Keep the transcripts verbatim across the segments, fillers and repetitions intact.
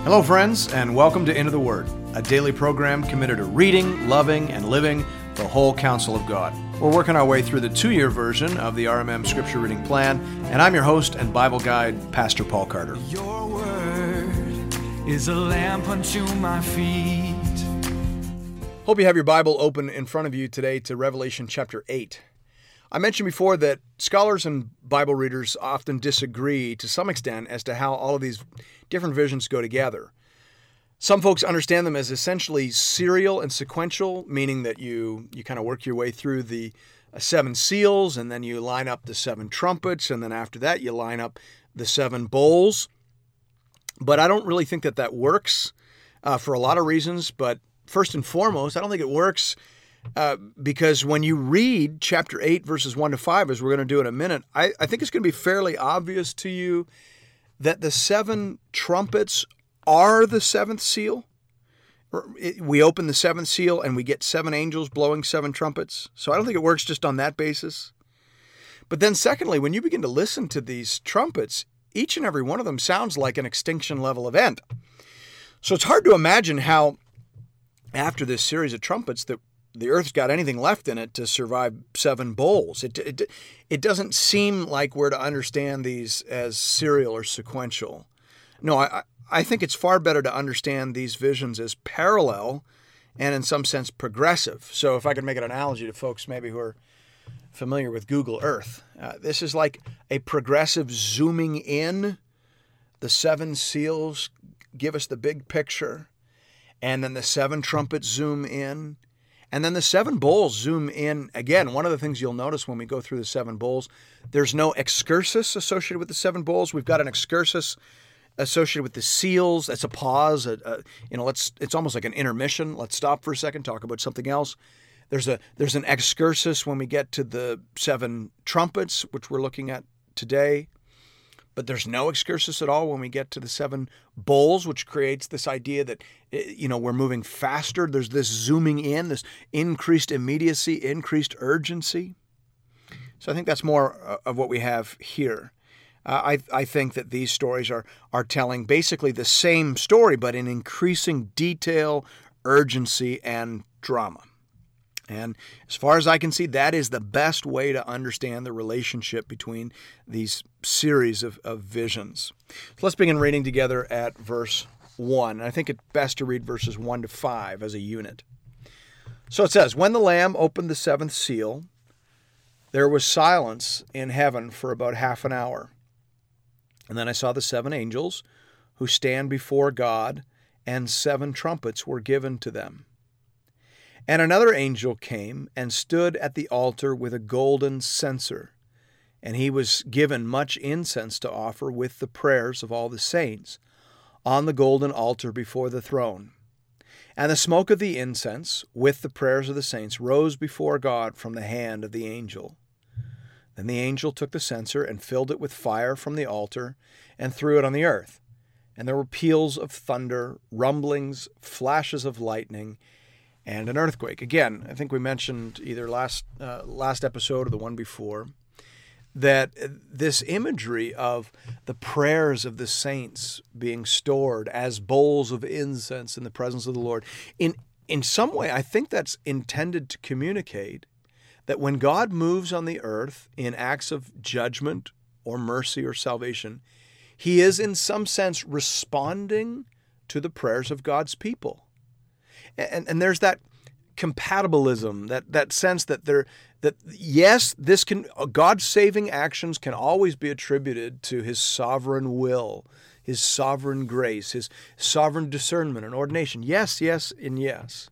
Hello, friends, and welcome to Into the Word, a daily program committed to reading, loving, and living the whole counsel of God. We're working our way through the two-year version of the R M M Scripture Reading Plan, and I'm your host and Bible guide, Pastor Paul Carter. Your word is a lamp unto my feet. Hope you have your Bible open in front of you today to Revelation chapter eight. I mentioned before that scholars and Bible readers often disagree to some extent as to how all of these different visions go together. Some folks understand them as essentially serial and sequential, meaning that you, you kind of work your way through the uh, seven seals, and then you line up the seven trumpets, and then after that you line up the seven bowls. But I don't really think that that works uh, for a lot of reasons. But first and foremost, I don't think it works Uh, because when you read chapter eight, verses one to five, as we're going to do in a minute, I, I think it's going to be fairly obvious to you that the seven trumpets are the seventh seal. We open the seventh seal and we get seven angels blowing seven trumpets. So I don't think it works just on that basis. But then secondly, when you begin to listen to these trumpets, each and every one of them sounds like an extinction level event. So it's hard to imagine how after this series of trumpets that the earth's got anything left in it to survive seven bowls. It, it, it doesn't seem like we're to understand these as serial or sequential. No, I, I think it's far better to understand these visions as parallel and in some sense progressive. So if I could make an analogy to folks maybe who are familiar with Google Earth, uh, this is like a progressive zooming in. The seven seals give us the big picture, and then the seven trumpets zoom in. And then the seven bowls zoom in. Again, one of the things you'll notice when we go through the seven bowls, there's no excursus associated with the seven bowls. We've got an excursus associated with the seals. That's a pause. A, a, you know, let's. It's almost like an intermission. Let's stop for a second, talk about something else. There's a there's an excursus when we get to the seven trumpets, which we're looking at today. But there's no excursus at all when we get to the seven bowls, which creates this idea that, you know, we're moving faster. There's this zooming in, this increased immediacy, increased urgency. So I think that's more of what we have here. Uh, I, I think that these stories are, are telling basically the same story, but in increasing detail, urgency, and drama. And as far as I can see, that is the best way to understand the relationship between these series of, of visions. So let's begin reading together at verse one. And I think it's best to read verses one to five as a unit. So it says, "When the Lamb opened the seventh seal, there was silence in heaven for about half an hour. And then I saw the seven angels who stand before God, and seven trumpets were given to them. And another angel came and stood at the altar with a golden censer, and he was given much incense to offer with the prayers of all the saints on the golden altar before the throne. And the smoke of the incense with the prayers of the saints rose before God from the hand of the angel. Then the angel took the censer and filled it with fire from the altar and threw it on the earth. And there were peals of thunder, rumblings, flashes of lightning, and an earthquake." Again, I think we mentioned either last uh, last episode or the one before that this imagery of the prayers of the saints being stored as bowls of incense in the presence of the Lord, in in some way, I think that's intended to communicate that when God moves on the earth in acts of judgment or mercy or salvation, he is in some sense responding to the prayers of God's people. And, and there's that compatibilism, that, that sense that there, that yes, this can, God's saving actions can always be attributed to his sovereign will, his sovereign grace, his sovereign discernment and ordination. Yes, yes, and yes.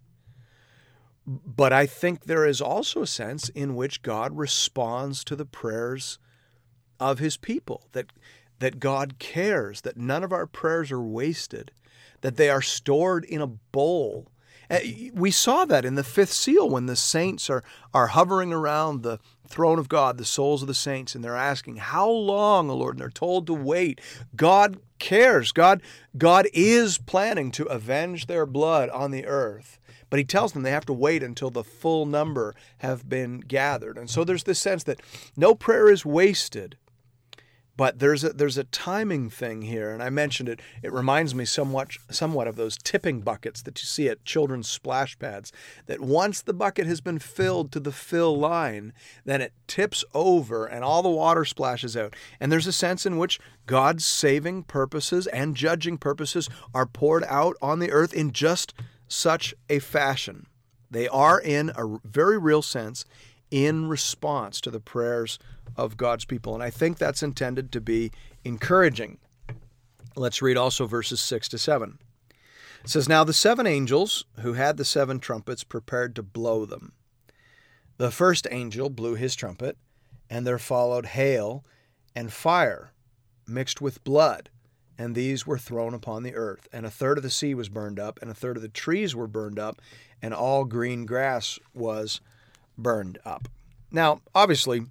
But I think there is also a sense in which God responds to the prayers of his people, that, that God cares, that none of our prayers are wasted, that they are stored in a bowl. We saw that in the fifth seal when the saints are, are hovering around the throne of God, the souls of the saints, and they're asking, "How long, O Lord?" And they're told to wait. God cares. God, God is planning to avenge their blood on the earth. But he tells them they have to wait until the full number have been gathered. And so there's this sense that no prayer is wasted. But there's a there's a timing thing here, and I mentioned it. It reminds me somewhat somewhat of those tipping buckets that you see at children's splash pads, that once the bucket has been filled to the fill line, then it tips over and all the water splashes out. And there's a sense in which God's saving purposes and judging purposes are poured out on the earth in just such a fashion. They are, in a very real sense, in response to the prayers of God's people. And I think that's intended to be encouraging. Let's read also verses six to seven. It says, "Now the seven angels who had the seven trumpets prepared to blow them. The first angel blew his trumpet, and there followed hail and fire mixed with blood, and these were thrown upon the earth. And a third of the sea was burned up, and a third of the trees were burned up, and all green grass was burned up." Now, obviously,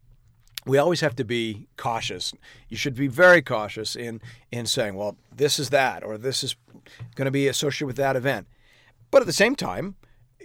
we always have to be cautious. You should be very cautious in, in saying, well, this is that, or this is going to be associated with that event. But at the same time,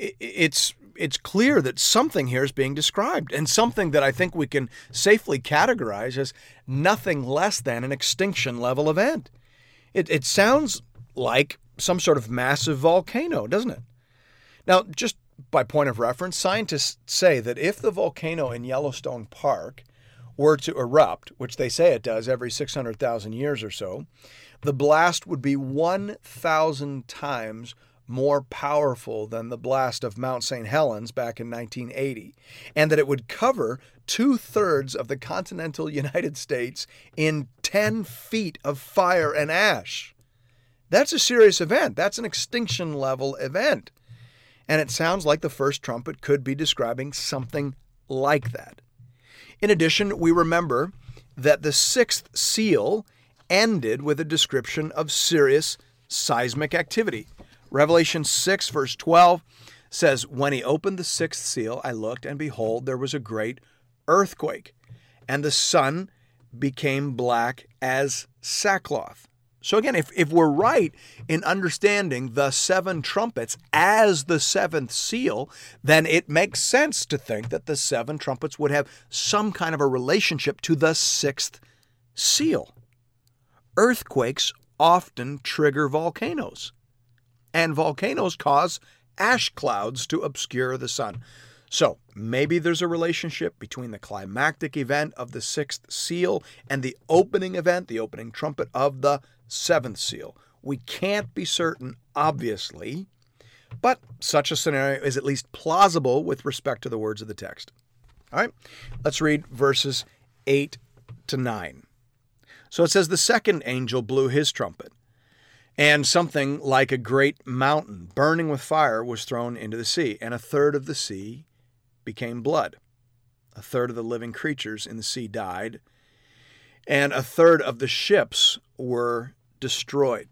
it's it's clear that something here is being described, and something that I think we can safely categorize as nothing less than an extinction level event. It, it sounds like some sort of massive volcano, doesn't it? Now, just by point of reference, scientists say that if the volcano in Yellowstone Park were to erupt, which they say it does every six hundred thousand years or so, the blast would be one thousand times more powerful than the blast of Mount Saint Helens back in nineteen eighty, and that it would cover two-thirds of the continental United States in ten feet of fire and ash. That's a serious event. That's an extinction-level event. And it sounds like the first trumpet could be describing something like that. In addition, we remember that the sixth seal ended with a description of serious seismic activity. Revelation six, verse twelve says, "When he opened the sixth seal, I looked, and behold, there was a great earthquake, and the sun became black as sackcloth." So again, if, if we're right in understanding the seven trumpets as the seventh seal, then it makes sense to think that the seven trumpets would have some kind of a relationship to the sixth seal. Earthquakes often trigger volcanoes, and volcanoes cause ash clouds to obscure the sun. So maybe there's a relationship between the climactic event of the sixth seal and the opening event, the opening trumpet of the seventh seal. We can't be certain, obviously, but such a scenario is at least plausible with respect to the words of the text. All right, let's read verses eight to nine. So it says, "The second angel blew his trumpet, and something like a great mountain burning with fire was thrown into the sea, and a third of the sea became blood. A third of the living creatures in the sea died, and a third of the ships were destroyed."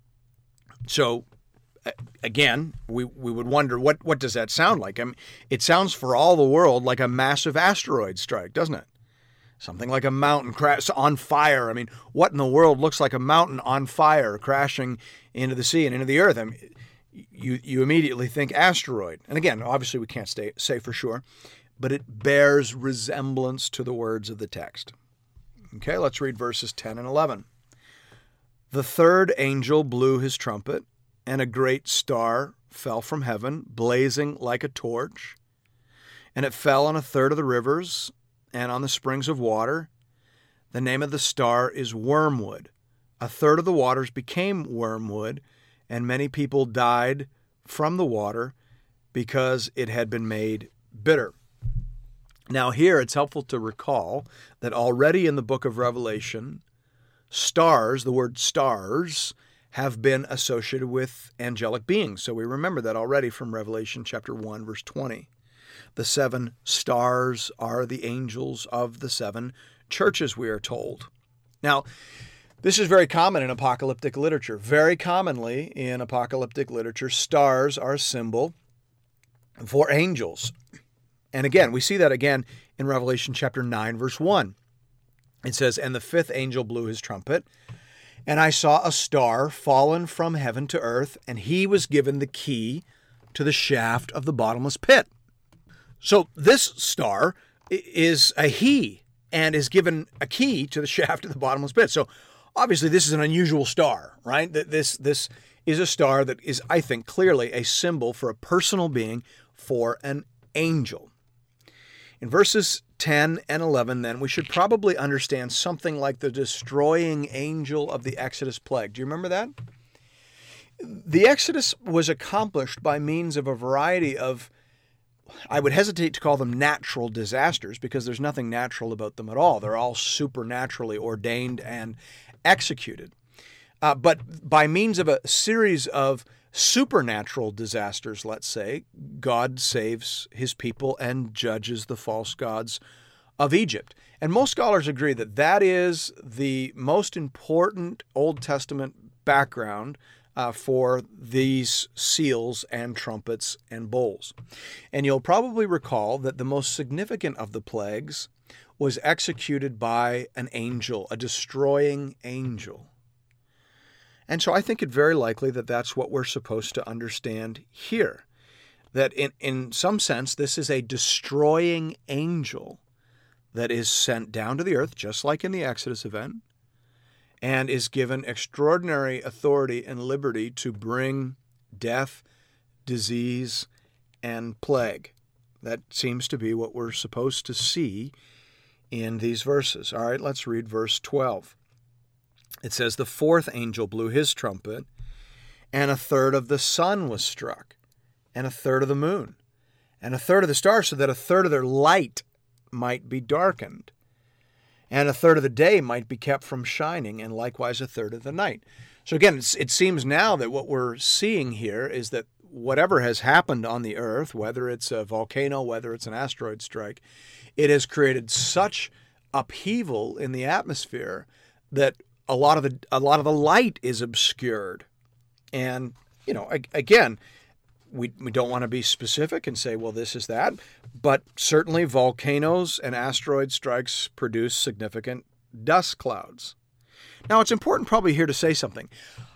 So, again, we, we would wonder, what, what does that sound like? I mean, it sounds for all the world like a massive asteroid strike, doesn't it? Something like a mountain crash on fire. I mean, what in the world looks like a mountain on fire crashing into the sea and into the earth? I mean, you you immediately think asteroid. And again, obviously we can't stay, say for sure, but it bears resemblance to the words of the text. Okay, let's read verses ten and eleven. "The third angel blew his trumpet, and a great star fell from heaven, blazing like a torch, and it fell on a third of the rivers and on the springs of water. The name of the star is Wormwood. A third of the waters became wormwood, and many people died from the water because it had been made bitter." Now here it's helpful to recall that already in the book of Revelation, stars, the word stars, have been associated with angelic beings. So we remember that already from Revelation chapter one, verse twenty. The seven stars are the angels of the seven churches, we are told. Now, this is very common in apocalyptic literature. Very commonly in apocalyptic literature, stars are a symbol for angels. And again, we see that again in Revelation chapter nine, verse one. It says, "And the fifth angel blew his trumpet, and I saw a star fallen from heaven to earth, and he was given the key to the shaft of the bottomless pit." So this star is a he, and is given a key to the shaft of the bottomless pit. So obviously this is an unusual star, right? This, this is a star that is, I think, clearly a symbol for a personal being, for an angel. In verses ten and eleven, then, we should probably understand something like the destroying angel of the Exodus plague. Do you remember that? The Exodus was accomplished by means of a variety of, I would hesitate to call them natural disasters, because there's nothing natural about them at all. They're all supernaturally ordained and executed. Uh, but by means of a series of supernatural disasters, let's say, God saves his people and judges the false gods of Egypt. And most scholars agree that that is the most important Old Testament background uh, for these seals and trumpets and bowls. And you'll probably recall that the most significant of the plagues was executed by an angel, a destroying angel. And so I think it very likely that that's what we're supposed to understand here. That in, in some sense, this is a destroying angel that is sent down to the earth, just like in the Exodus event, and is given extraordinary authority and liberty to bring death, disease, and plague. That seems to be what we're supposed to see in these verses. All right, let's read verse twelve. It says, "The fourth angel blew his trumpet, and a third of the sun was struck, and a third of the moon, and a third of the stars, so that a third of their light might be darkened, and a third of the day might be kept from shining, and likewise a third of the night." So again, it's, it seems now that what we're seeing here is that whatever has happened on the earth, whether it's a volcano, whether it's an asteroid strike, it has created such upheaval in the atmosphere that a lot of the a lot of the light is obscured. And, you know, again, we we don't want to be specific and say, well, this is that, but certainly volcanoes and asteroid strikes produce significant dust clouds. Now, it's important probably here to say something.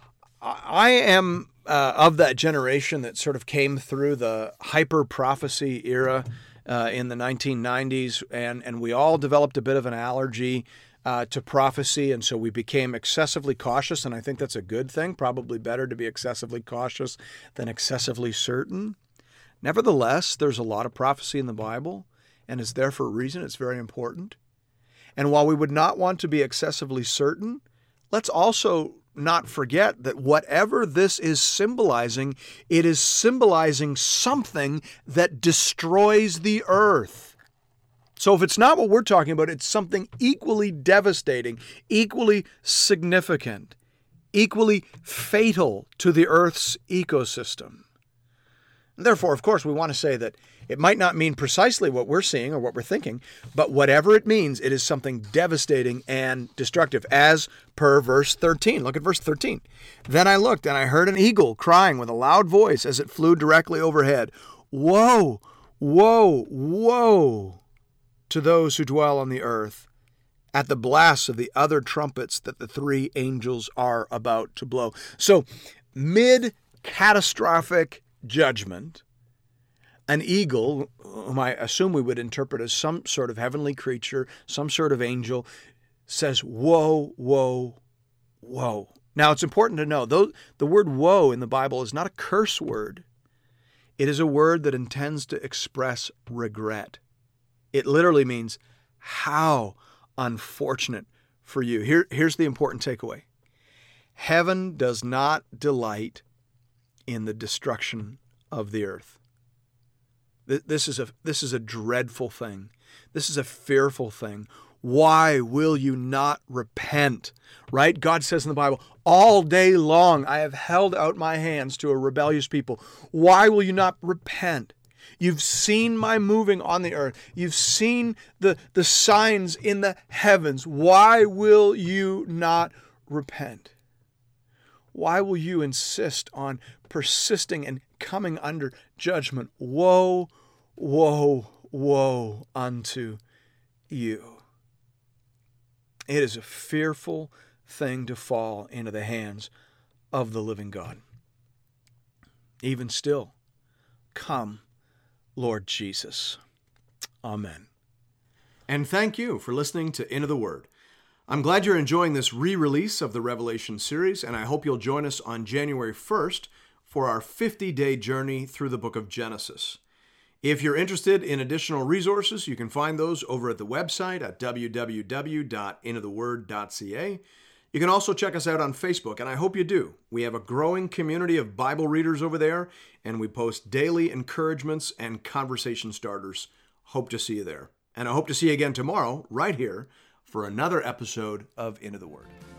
I am uh, of that generation that sort of came through the hyper-prophecy era uh, in the nineteen nineties, and, and we all developed a bit of an allergy Uh, to prophecy, and so we became excessively cautious, and I think that's a good thing. Probably better to be excessively cautious than excessively certain. Nevertheless, there's a lot of prophecy in the Bible, and it's there for a reason. It's very important. And while we would not want to be excessively certain, let's also not forget that whatever this is symbolizing, it is symbolizing something that destroys the earth. So if it's not what we're talking about, it's something equally devastating, equally significant, equally fatal to the Earth's ecosystem. And therefore, of course, we want to say that it might not mean precisely what we're seeing or what we're thinking, but whatever it means, it is something devastating and destructive, as per verse thirteen. Look at verse thirteen. "Then I looked, and I heard an eagle crying with a loud voice as it flew directly overhead, 'Woe, woe, woe to those who dwell on the earth, at the blasts of the other trumpets that the three angels are about to blow.'" So, mid-catastrophic judgment, an eagle, whom I assume we would interpret as some sort of heavenly creature, some sort of angel, says, "Woe, woe, woe." Now, it's important to know, though the word woe in the Bible is not a curse word, it is a word that intends to express regret. It literally means, how unfortunate for you. Here, here's the important takeaway. Heaven does not delight in the destruction of the earth. This is a, this is a dreadful thing. This is a fearful thing. Why will you not repent? Right? God says in the Bible, all day long I have held out my hands to a rebellious people. Why will you not repent? You've seen my moving on the earth. You've seen the, the signs in the heavens. Why will you not repent? Why will you insist on persisting and coming under judgment? Woe, woe, woe unto you. It is a fearful thing to fall into the hands of the living God. Even still, come, Lord Jesus. Amen. And thank you for listening to Into the Word. I'm glad you're enjoying this re-release of the Revelation series, and I hope you'll join us on January first for our fifty-day journey through the book of Genesis. If you're interested in additional resources, you can find those over at the website at w w w dot into the word dot c a. You can also check us out on Facebook, and I hope you do. We have a growing community of Bible readers over there, and we post daily encouragements and conversation starters. Hope to see you there. And I hope to see you again tomorrow, right here, for another episode of Into the Word.